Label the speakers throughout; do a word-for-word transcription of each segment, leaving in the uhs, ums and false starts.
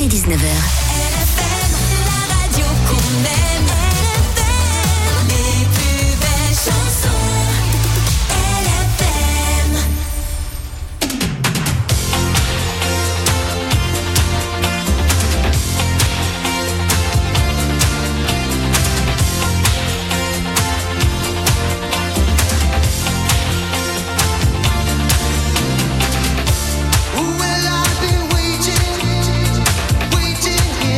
Speaker 1: et dix-neuf heures.
Speaker 2: L F M, la radio qu'on aime. L F M, les plus belles chansons. L F M.
Speaker 3: Well, I've been waiting, waiting.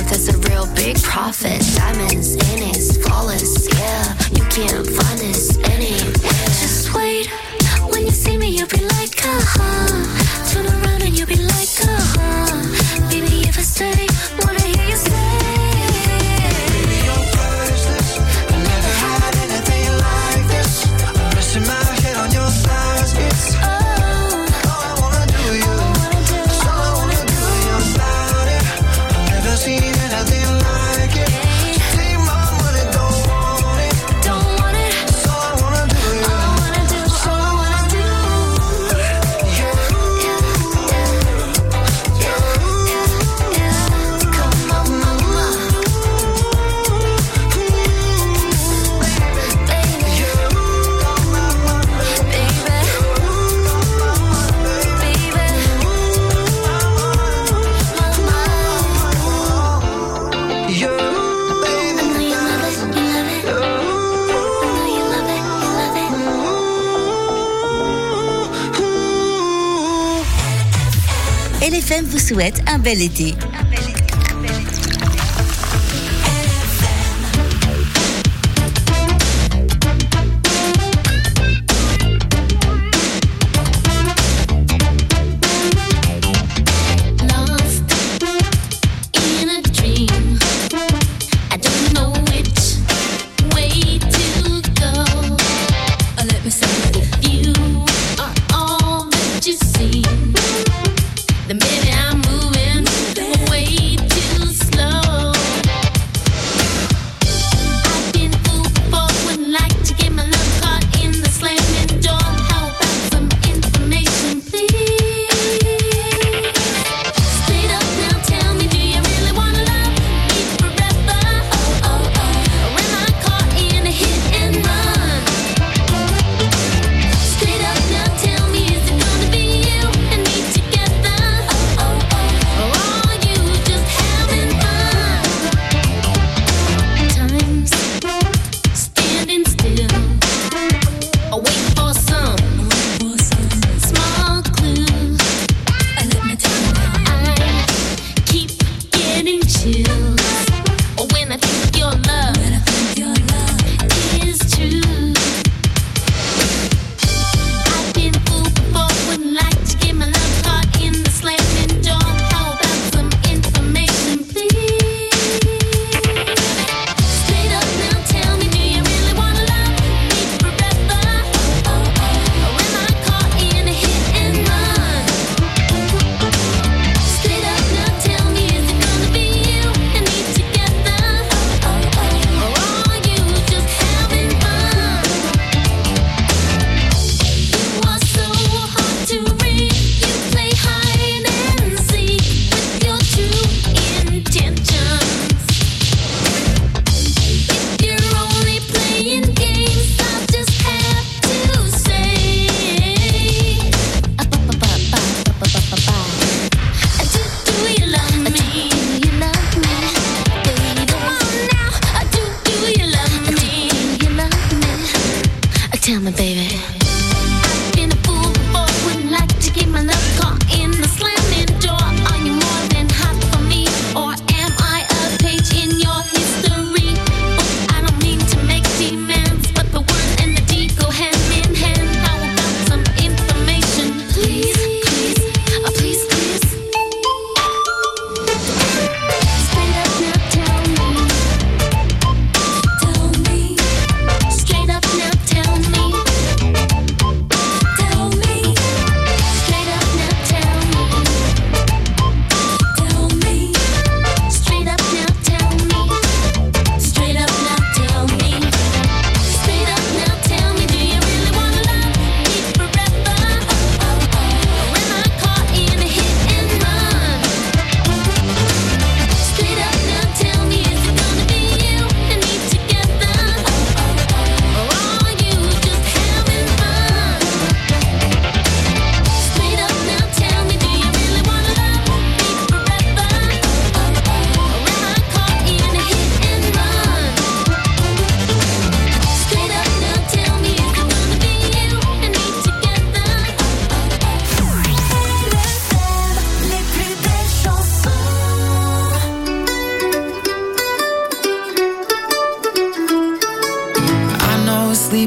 Speaker 2: like that's a real big profit. Diamonds in it, flawless, yeah. You can't find this anywhere. Just wait, when you see me, you'll be like, uh-huh. Turn around and you'll be like, uh-huh. Baby, if I stay, wanna hear you say.
Speaker 1: L F M vous souhaite un bel été. Un bel été.
Speaker 2: And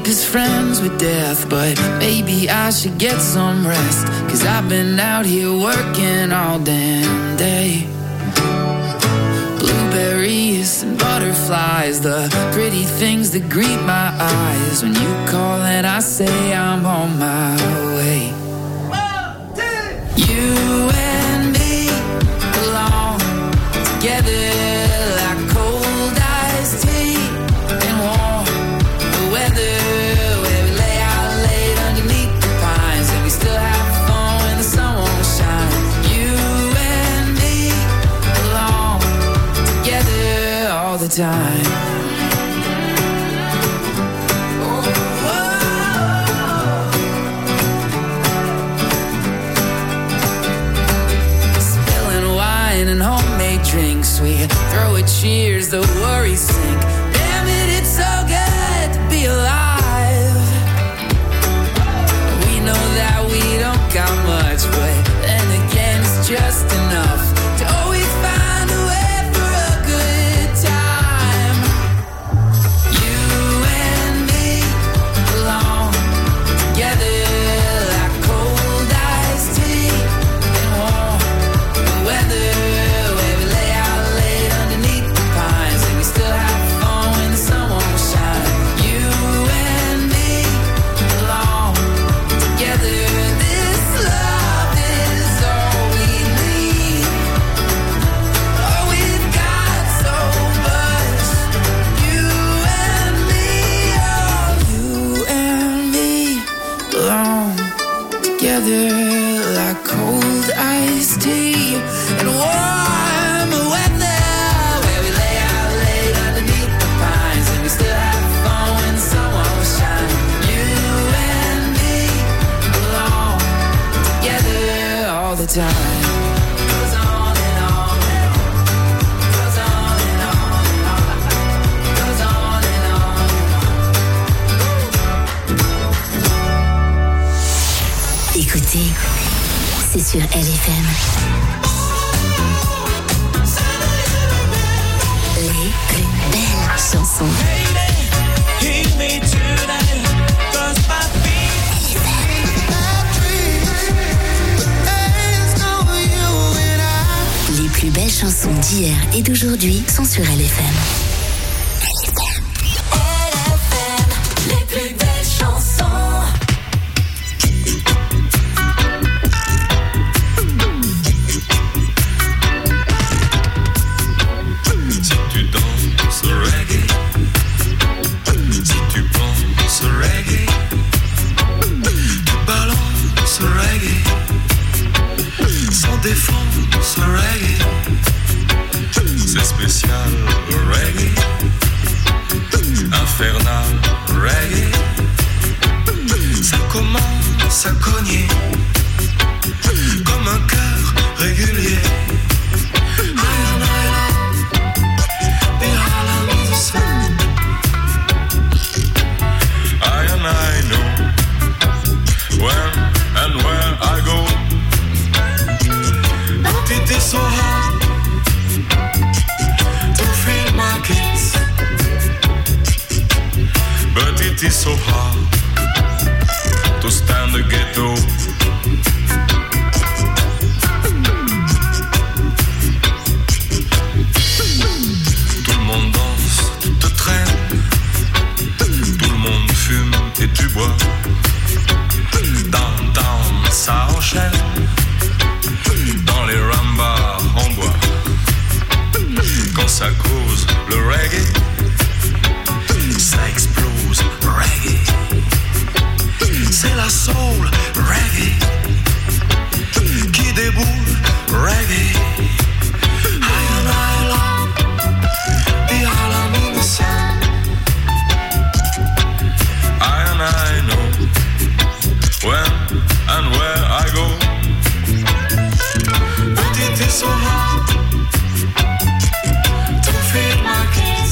Speaker 3: is friends with death, but maybe I should get some rest, 'cause I've been out here working all damn day. Blueberries and butterflies, the pretty things that greet my eyes. When you call and I say I'm on my way. You and me belong together like cold iced tea and warm weather, where we lay out late underneath the pines and we still have fun when the sun won't shine. You and me belong together all the time. And homemade drinks, we throw a cheers, the worries sink. Damn it, it's so good to be alive. We know that we don't got much, but then again it's just enough to always find a way for a good time. You and me belong together like cold iced tea and warm weather. Like cold iced tea and warm weather, where we lay out late underneath the pines and we still have fun when the sun won't shine. You and me belong together all the time. Goes on and on and on. Goes on and on and on. Goes on and on and on.
Speaker 1: Écoutez, c'est sur L F M. Les plus belles chansons. Les plus belles chansons d'hier et d'aujourd'hui sont sur L F M.
Speaker 2: Les plus belles chansons.
Speaker 4: Défense reggae, c'est spécial reggae, infernal reggae, ça commence à cogner comme un cœur régulier. I and I know when and where I go. It is so hard to feel my kiss, but it is so hard to stand the ghetto. Tout le monde danse, tout te traîne, tout le monde fume et tu bois. Downtown, ça enchaîne. Dans les rambas en bois, quand ça cause le reggae, ça explose reggae. C'est la soul reggae qui déboule reggae. I and I love the island in the sun. I and I know when and where I go. It is so hard to feel my kiss,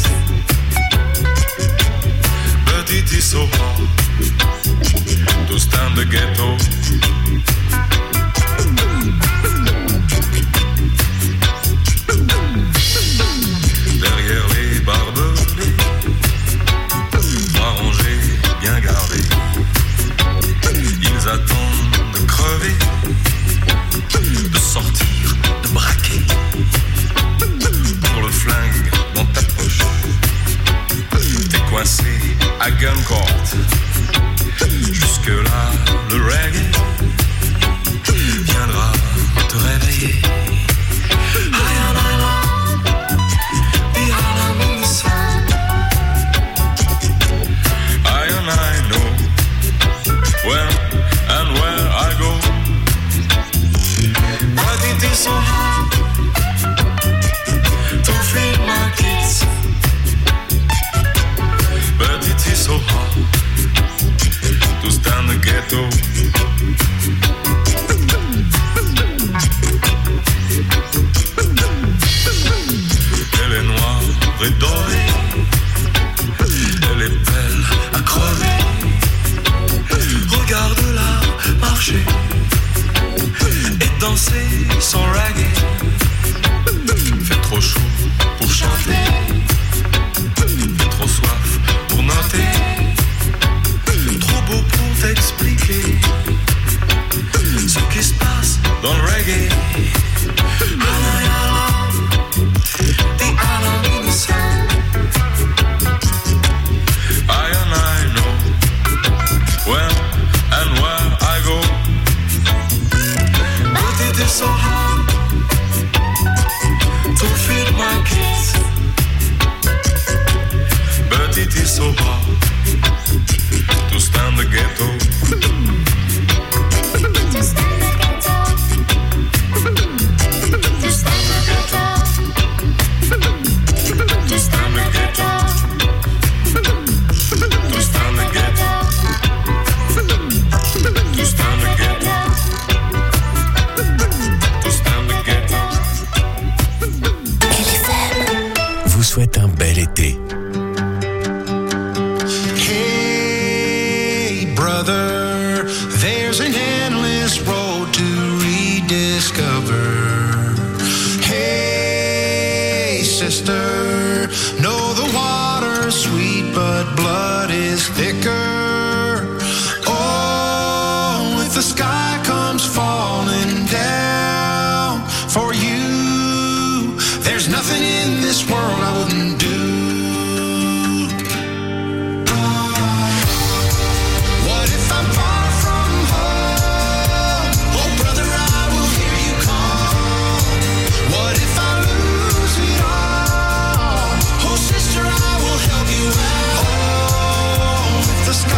Speaker 4: but it is so hard to stand the ghetto. Derrière les barbelés, trois rangées bien gardées. et dorée. Elle est belle à crever. Regarde-la marcher et danser son reggae. Fait trop chaud pour chanter, fait trop soif pour noter, trop beau pour t'expliquer ce qui se passe dans le reggae. The island in the sun. I and I know when and where I go, but it is so hard to feed my kids, but it is so hard to stand the ghetto.
Speaker 2: To stand the ghetto. To stand the ghetto. To stand the ghetto.
Speaker 4: To stand the ghetto. To stand the ghetto. To stand the ghetto.
Speaker 1: L F M
Speaker 5: vous souhaite un bel été.
Speaker 6: Hey, brother, there's an endless road to rediscover. Hey, sister, know the water's sweet, but blood is thicker. Oh, if the sky comes falling down for you, there's nothing in this world I wouldn't do. What if I'm far from home? Oh, brother, I will hear you call. What if I lose it all? Oh, sister, I will help you out. Oh, if the sky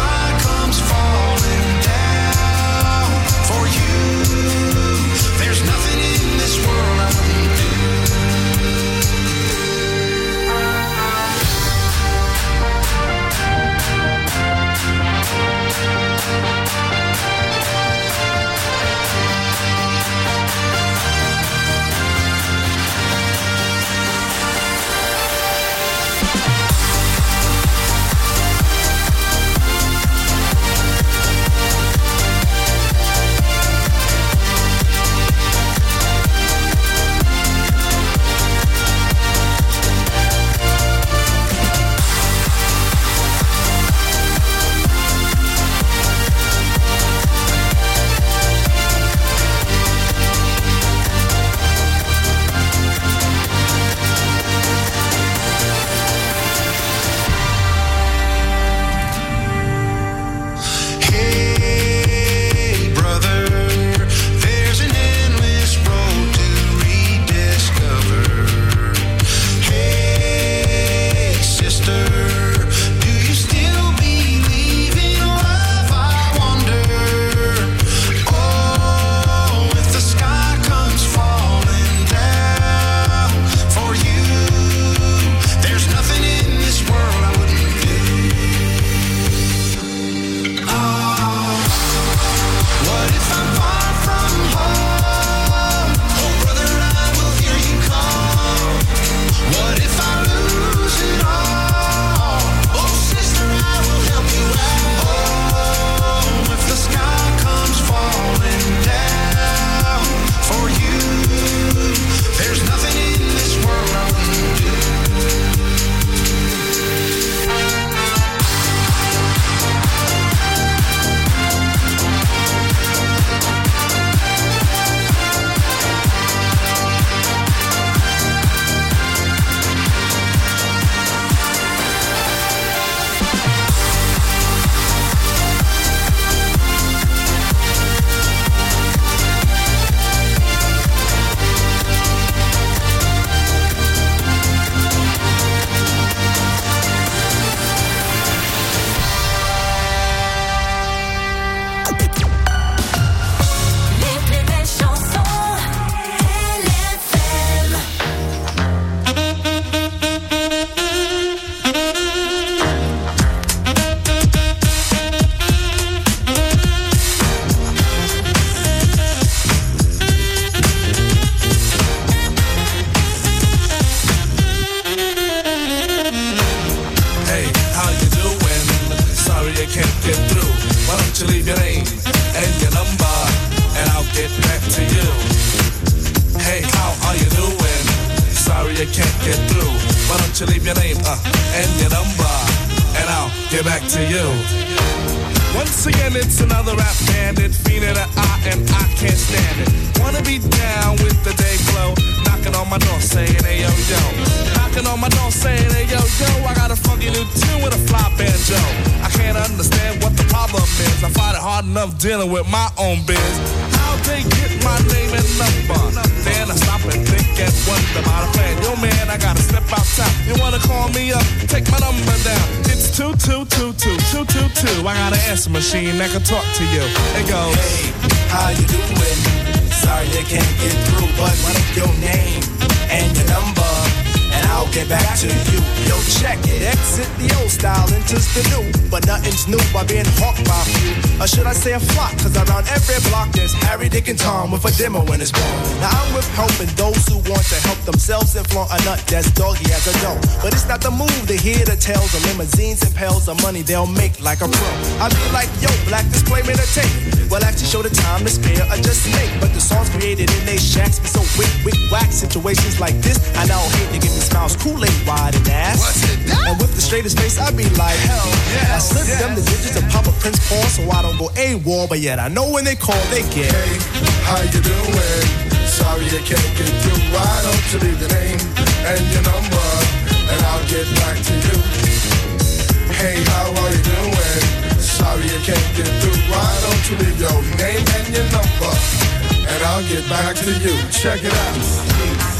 Speaker 7: you leave your name uh, and your number, and I'll get back to you. Once again, it's another rap bandit, fiend in the eye, and I can't stand it. Wanna be down with the day glow, knocking on my door saying, hey yo yo. Knocking on my door saying, hey yo yo, I got a funky new tune with a fly banjo. I can't understand what the problem is, I find it hard enough dealing with my own biz. How'd they get my name and number? Then I stop and think and wonder about a plan. Yo man, I gotta step outside. You wanna call me up? Take my number down. It's two two two two two two two. I got an answer machine that can talk to you. It goes,
Speaker 8: hey, how you doing? Sorry I can't get through, but what is your name and your number? And I'll get back to you. Yo, check it. Exit the old style, enters the new. But nothing's new by being hawked by a few. Or should I say a flock? Cause around every block there's Harry, Dick, and Tom with a demo in his ball. Now I'm with helping those who want to help themselves and flaunt a nut that's doggy as a dough. But it's not the move to hear the tales of limousines and pails of money they'll make like a pro. I be like, yo, black display made a tape. Well, actually show the time to spare or just make. But the songs created in they shacks be so wick, wick, whack. Situations like this, I now hate to give me smiles, Kool-Aid wide and ass.
Speaker 6: What's it done?
Speaker 8: And with the straightest face, I be like, hell yeah. I slip yes. them the digits of Papa Prince Paul so I don't go AWOL, but yet I know when they call, they get.
Speaker 6: Hey, how you doing? Sorry I can't get through. Why don't you leave your name and your number, and I'll get back to you. Hey, how are you doing? Sorry I can't get through. Why don't you leave your name and your number, and I'll get back to you. Check it out.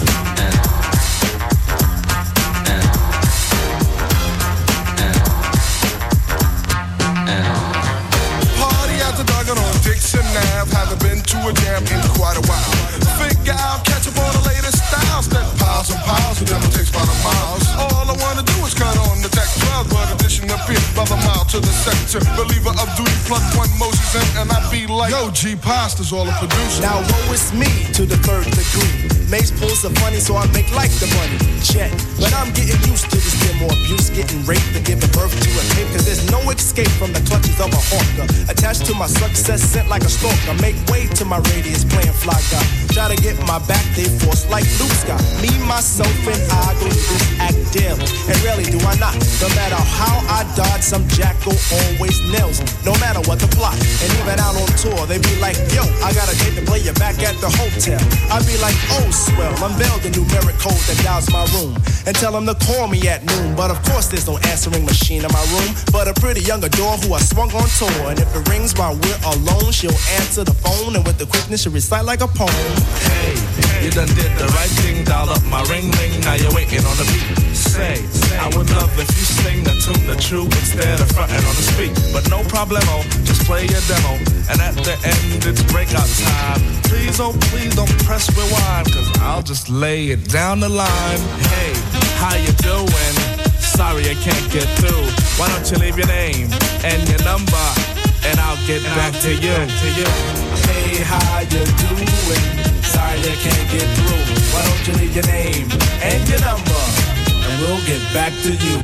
Speaker 6: On Dixon Ave, haven't been to a jam in quite a while. Figure I'll catch up on the latest styles, that piles and piles of them it takes by the miles. All I wanna do is cut on the tech twelve, but addition appear by the mile to the sector. Believer of duty plus one Moses and, and I be like, yo, G Pasta's all a producer.
Speaker 8: Now woe is me to the third degree. Mace pulls the funny, so I make like the money. Check, but I'm getting used to this demo abuse, getting raped and giving birth to a tape. Cause there's no escape from the clutches of a hawker. Attached to my success, sent like a stalker. Make way to my radius, playing fly guy. Try to get my back, they force like Luke Scott. Me, myself, and I go to this act daily. And rarely do I not. No matter how I dodge, some jackal always nails me. No matter what the plot. And even out on tour, they be like, yo, I got a date to play you back at the hotel. I be like, oh, swell, unveil the numeric code that dials my room. And tell them to call me at noon. But of course there's no answering machine in my room, but a pretty young adore who I swung on tour. And if it rings while we're alone, she'll answer the phone, and with the quickness she'll recite like a poem.
Speaker 7: Hey, you done did the right thing, dial up my ring ring, now you're waiting on the beat. Say, I would love if you sing the tune the true instead of fronting on the speak. But no problemo, just play your demo, and at the end it's breakout time. Please, oh please don't press rewind, cause I'll just lay it down the line. Hey, how you doing? Sorry I can't get through. Why don't you leave your name and your number, and I'll get and back I'll to you. Back to you.
Speaker 8: Hey, how you doing? Sorry I can't get through. Why don't you leave your name and your number, and we'll get back to you.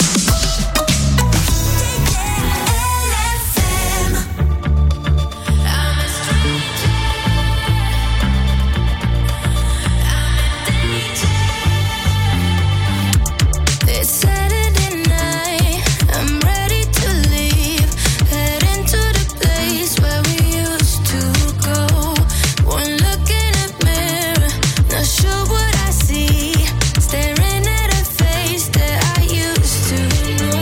Speaker 2: Sure what I see, staring at a face that I used to know.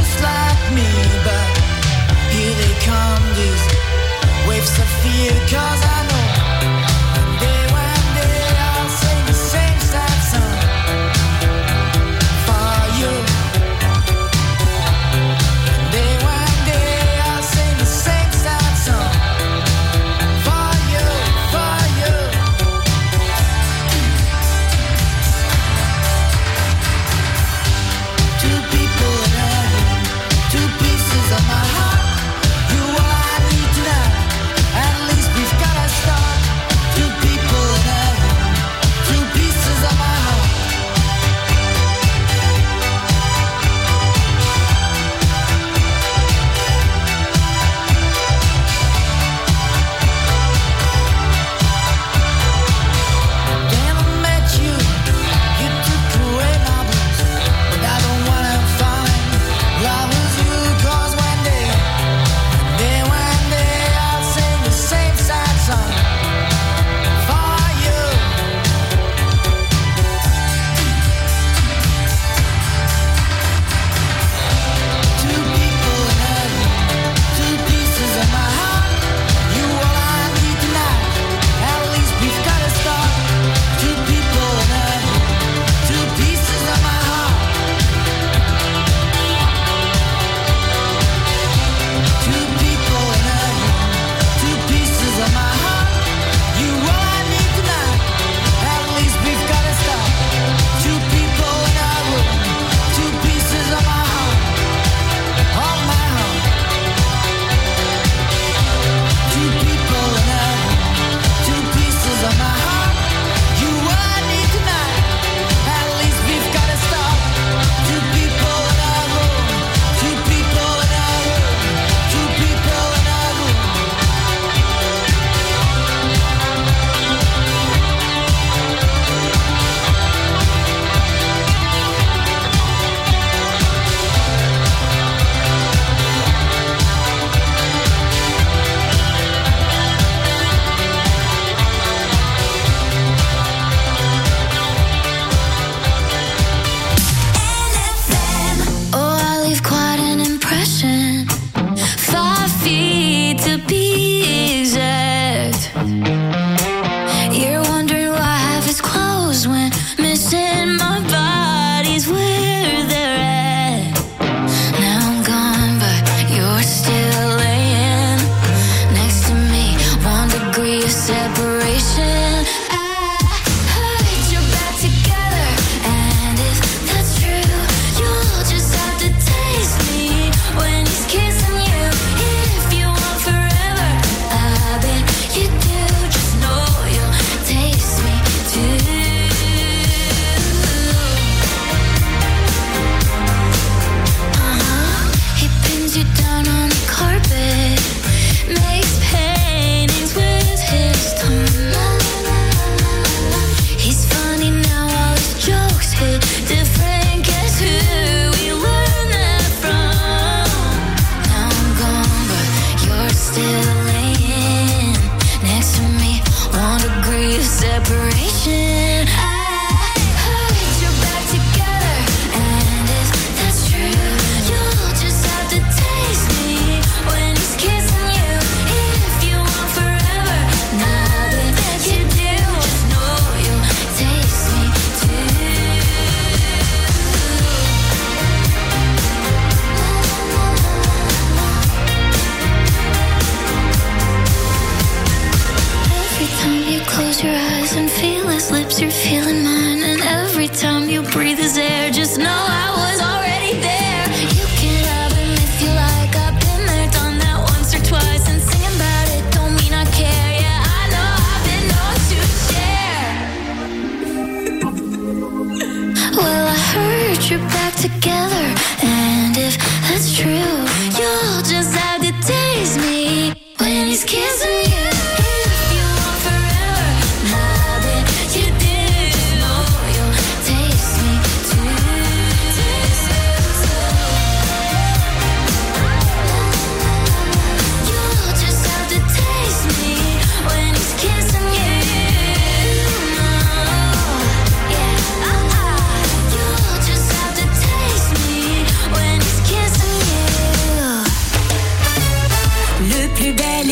Speaker 3: just like me, but here they come, these waves of fear, 'cause I know one day, one day I'll sing the same sad song for you. One day, one day I'll sing the same sad song for you, for you. Two people in heaven, two pieces of my heart. You all I need tonight. At least we've got to start. Two people in heaven, two pieces of my heart. Then I met you, you took away my blues, but I don't wanna find love with you, 'cause one day, one day, one day I'll sing the same sad song for you. Two people in heaven, two pieces of my heart. You all I need tonight. At least we've got to start. Two people in heaven, two pieces of my heart. Two people in heaven, two pieces of my heart. You all I need tonight. At least we've got to start. Two people in a room, two pieces of my heart, of my heart. Two people in heaven, two pieces of my heart. You all I need tonight. At least we've got to start. Two people in a room, two people in a room, two people in a room.
Speaker 2: Oh, I leave quite an impression. Five feet to be exact. You're wondering why half is closed when missing my body's where they're at. Now I'm gone, but you're still laying next to me. One degree of separation. I heard you're back together, and if that's true, you'll just have to taste me when he's kissing you. If you want forever, I bet you do. Just know you'll taste me too. Uh-huh. He pins you down on the carpet, makes paintings with his tongue. He's funny now, all his jokes hit different. Guess who we learned that from? Now I'm gone, but you're still laying next to me. One degree of separation. I heard you're back together, and if that's true, you'll just have to taste me when he's kissing you. If you want forever, now that you do, just know you'll taste me too. Every time you close your eyes and feel his lips, you're feeling mine. And every time you breathe his air, just know I was already there. You can have him if you like. I've been there, done that once or twice. And singing about it don't mean I care. Yeah, I know I've been known to share. Well, I heard you're back together, and if that's true, you'll just have to taste me when he's kissing you. If you want forever, now that you do, just know you'll taste me too. You'll just have to taste me when he's kissing you. Yeah, uh-uh. You'll just have to taste me when he's kissing you.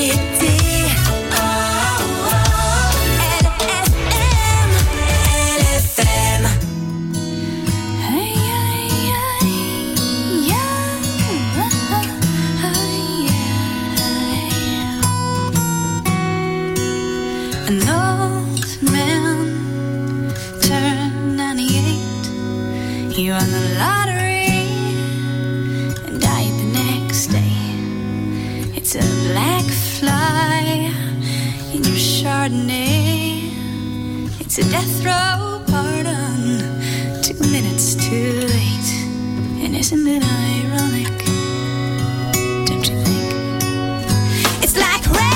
Speaker 9: You won the lottery and died the next day. It's a black fly in your Chardonnay. It's a death row pardon, two minutes too late. And isn't it ironic? Don't you think? It's like rain.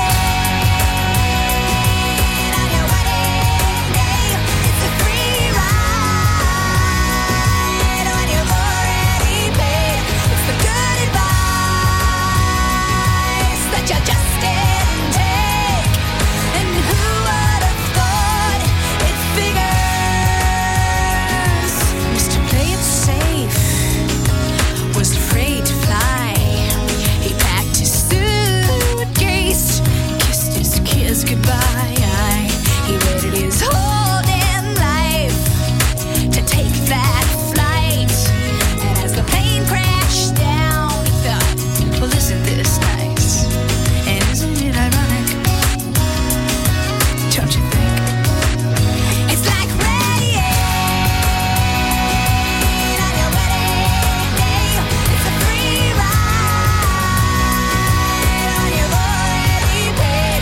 Speaker 9: Goodbye. He waited his whole damn life to take that flight. And as the plane crashed down, he thought, well, isn't this nice? And isn't it ironic? Don't you think? It's like rain on your wedding day. It's a free ride on your already paid.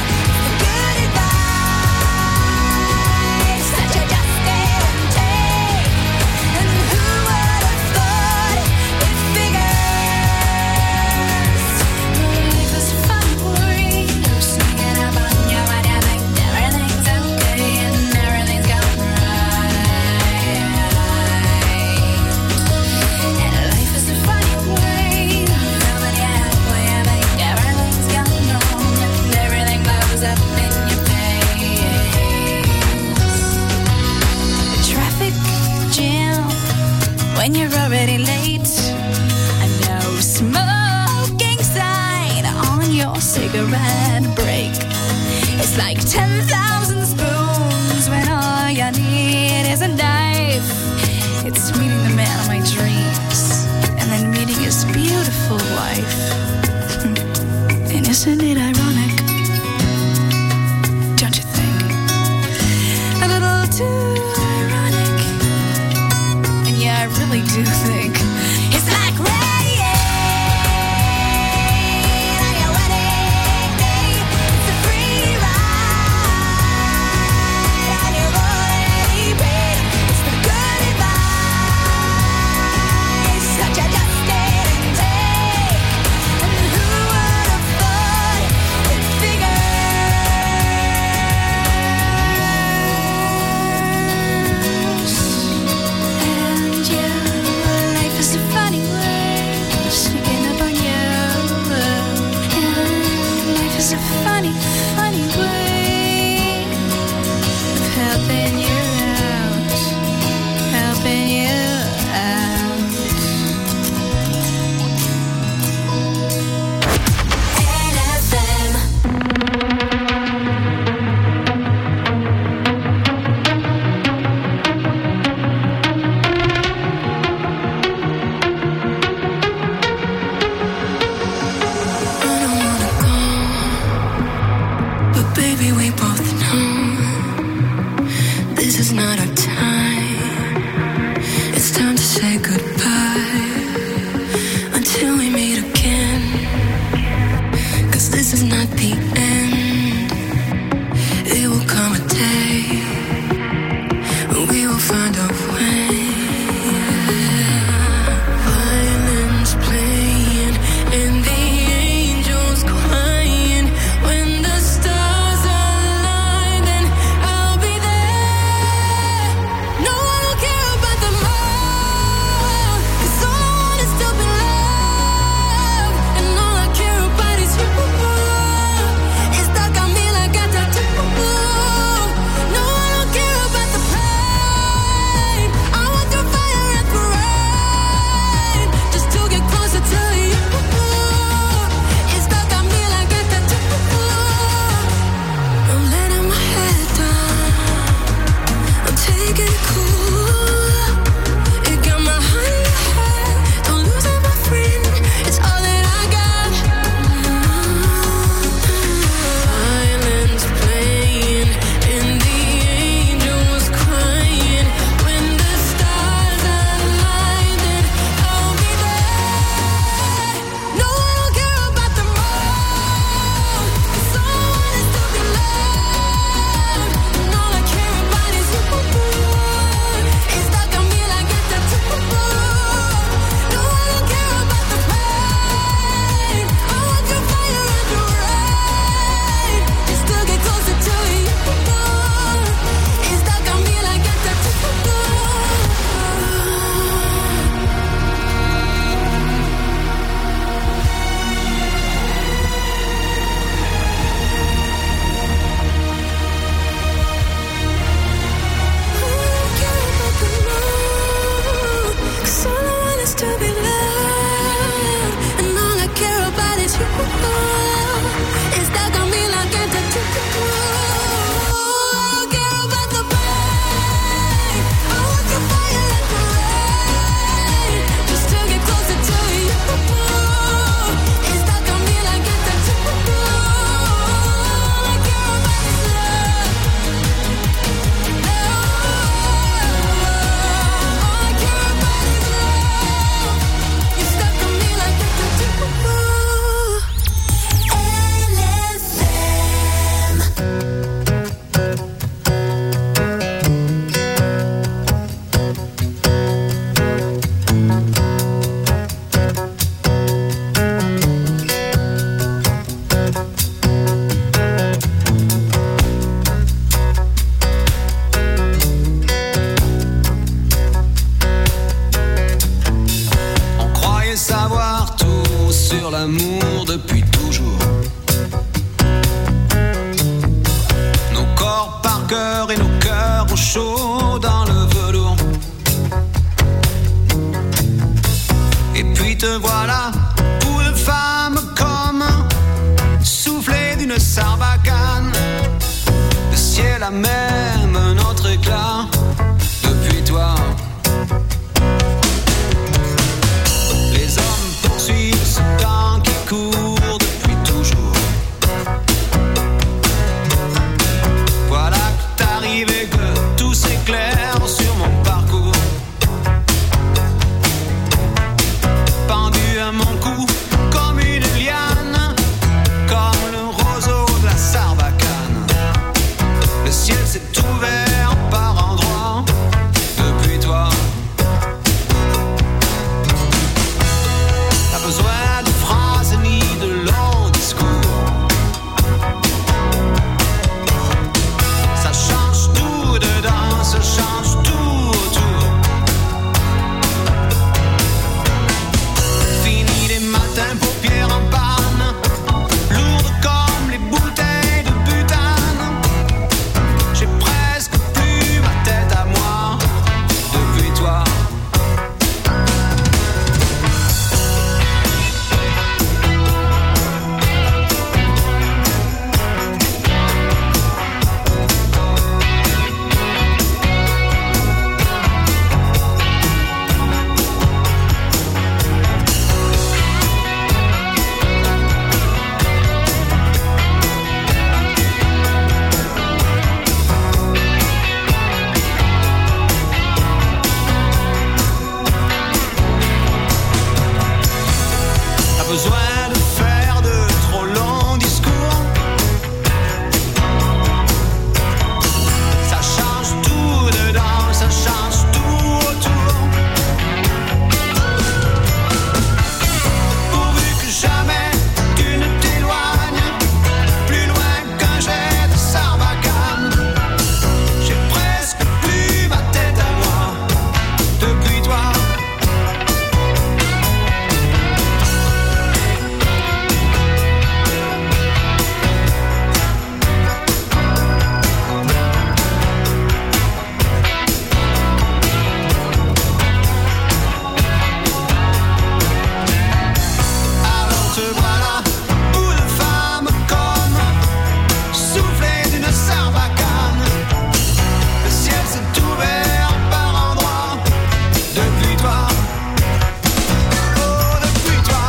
Speaker 9: When you're already late, a no smoking sign on your cigarette break. It's like ten thousand spoons when all you need is a knife. It's meeting the man of my dreams and then meeting his beautiful wife. And isn't it ironic? Don't you think? A little too I really do think it's like rain on your wedding day. It's a free ride on your already paid. It's the good advice that you just didn't take. And who would have thought
Speaker 10: sur l'amour depuis toujours. Nos corps par cœur et nos cœurs au chaud dans le velours. Et puis te voilà, pour une femme comme soufflé d'une sarbacane. Le ciel a même un autre éclat depuis toi. Les hommes poursuivent ce temps qui court depuis toujours. Voilà que t'arrives et que tout s'éclaire sur mon parcours. Pendu à mon cou comme une liane, comme le roseau de la sarbacane. Le ciel s'est ouvert par endroits depuis toi. Pas besoin de phrases ni de longs discours. Ça change tout dedans, ça change tout autour. Fini les matins paupières en panne, lourdes comme les bouteilles de butane. J'ai presque plus ma tête à moi depuis toi. Pas besoin de faire de trop longs discours. Ça change tout dedans, ça change tout autour. Pourvu que jamais tu ne t'éloignes plus loin qu'un jet de sarbacane. J'ai presque plus ma tête à moi depuis toi. Alors te voilà, bout de femme comme soufflé d'une sarbacane. Le ciel s'est ouvert par endroits depuis toi. Oh, depuis toi.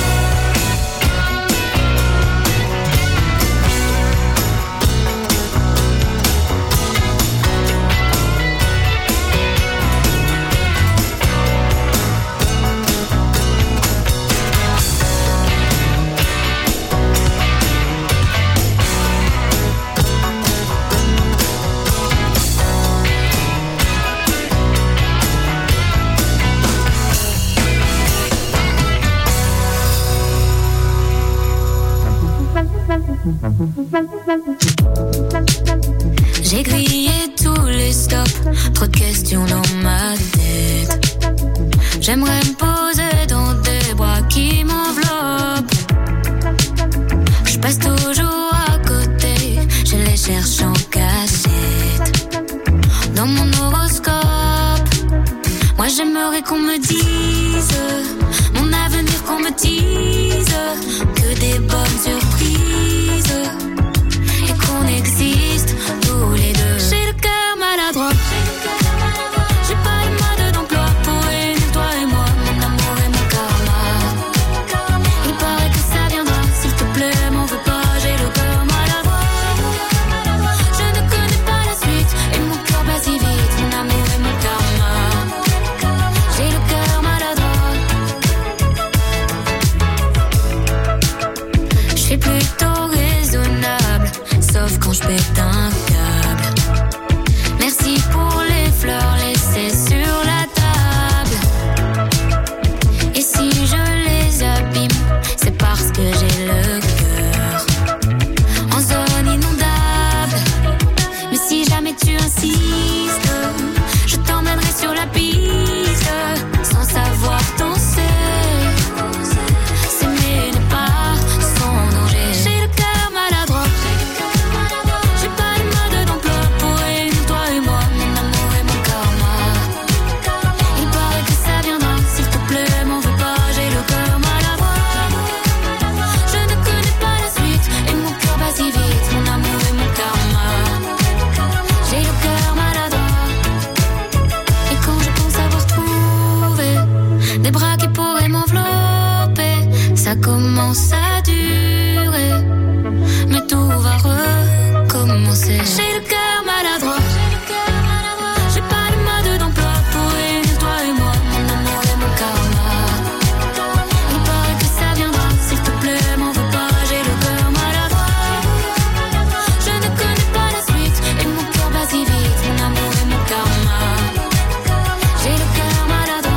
Speaker 2: J'ai grillé tous les stops, trop de questions dans ma tête. J'aimerais me poser dans des bras qui m'enveloppent. Je passe toujours à côté, je les cherche en cachette. Dans mon horoscope, moi j'aimerais qu'on me dise mon avenir, qu'on me dise que des bonnes surprises et qu'on existe tous les deux. J'ai le cœur maladroit, j'ai pas le mode d'emploi pour réunir toi et moi, mon amour et mon karma. Il paraît que ça viendra, s'il te plaît, m'en veux pas, j'ai le cœur maladroit. Je ne connais pas la suite et mon cœur bat si vite, mon amour et mon karma. J'ai le cœur maladroit. Je suis plutôt raisonnable, sauf quand je pète un câble. Merci pour les fleurs laissées sur la table. Et si je les abîme, c'est parce que j'ai le cœur en zone inondable. Mais si jamais tu insistes, je t'emmènerai sur la piste sans savoir danser. C'est mes ça commence à durer, mais tout va recommencer. J'ai le cœur maladroit, j'ai pas de mode d'emploi pour réunir toi et moi, mon amour et mon karma. Il paraît que ça viendra, s'il te plaît, m'en veux pas, j'ai le cœur maladroit. Je ne connais pas la suite, et mon cœur bat si vite, mon amour et mon karma. J'ai le cœur maladroit.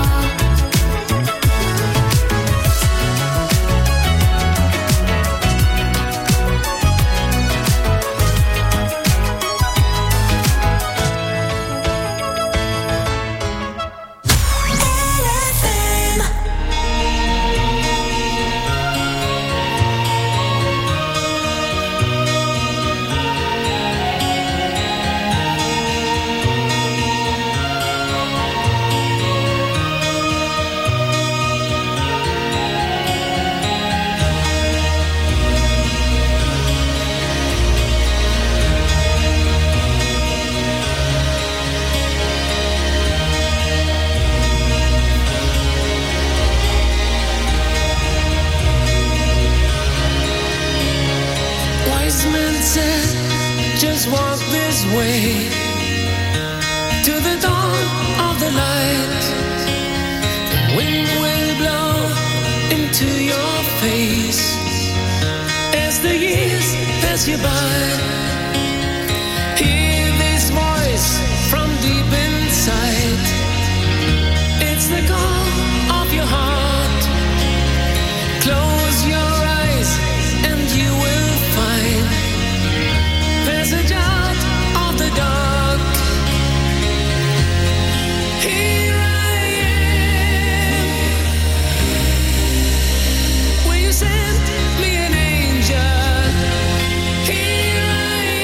Speaker 3: Wise men said, just walk this way to the dawn of the light. The wind will blow into your face as the years pass you by. Hear this voice from deep inside. It's the call of your heart. Close your eyes and you will find passage out of the dark. Here I am. Will you send me an angel? Here I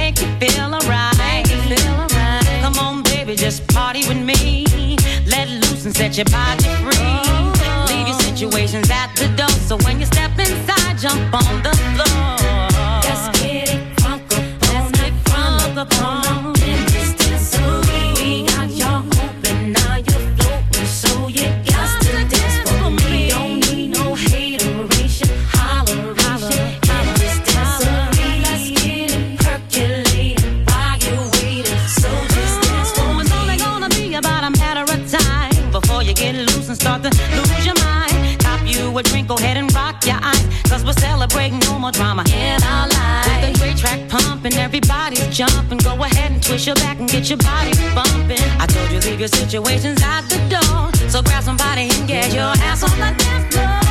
Speaker 11: make you feel alright. Come on, baby, just party with me. Let loose and set your body free. Leave your situations at the door, so when you step inside, jump on the floor. Let's get it crunk up, let's get crunk up on in this dancery. We got y'all open, now you're floating, so you got to dance for me. Don't need no hateration, holleration in this dancery. Let's get it percolating while you're waiting, so just dance for me. It's only gonna be about a matter of time before you get loose and start to lose your mind. Cop you a drink, go ahead and rock your eyes, cause we're celebrating no more drama in our lives. With a great track pumping, everybody's jumping. Go ahead and twist your back and get your body bumping. I told you leave your situations at the door, so grab somebody and get your ass on the dance floor.